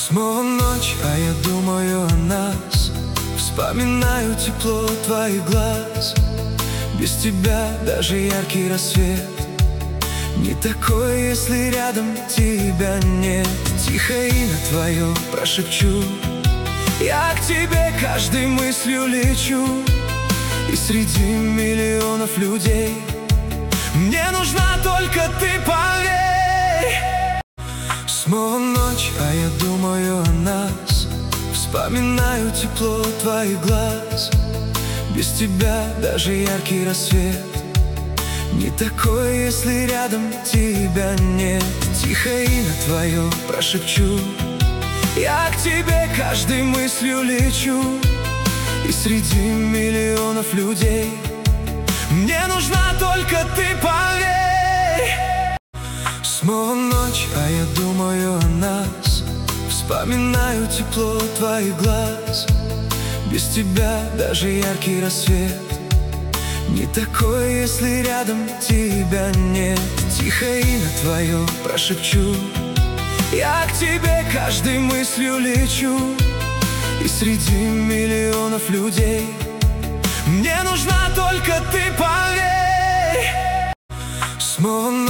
Снова ночь, а я думаю о нас. Вспоминаю тепло твоих глаз. Без тебя даже яркий рассвет не такой, если рядом тебя нет. Тихо имя твое прошепчу, я к тебе каждой мыслью лечу. И среди миллионов людей мне нужна только ты, поверь. Снова ночь, а я думаю о нас. Вспоминаю тепло твоих глаз. Без тебя даже яркий рассвет не такой, если рядом тебя нет. Тихо имя твое прошепчу, я к тебе каждой мыслью лечу. И среди миллионов людей мне нужна только ты, поверь. Снова ночь, а я думаю о нас. Вспоминаю тепло твоих глаз. Без тебя даже яркий рассвет не такой, если рядом тебя нет. Тихо имя твое прошепчу, я к тебе каждой мыслью лечу. И среди миллионов людей мне нужна только ты, поверь. Снова